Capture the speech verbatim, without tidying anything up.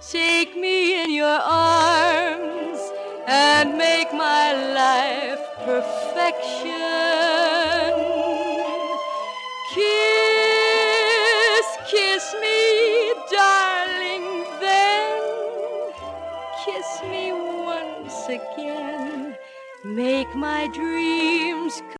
Take me in your arms and make my life perfection. Kiss, kiss me, darling, then kiss me once again. Make my dreams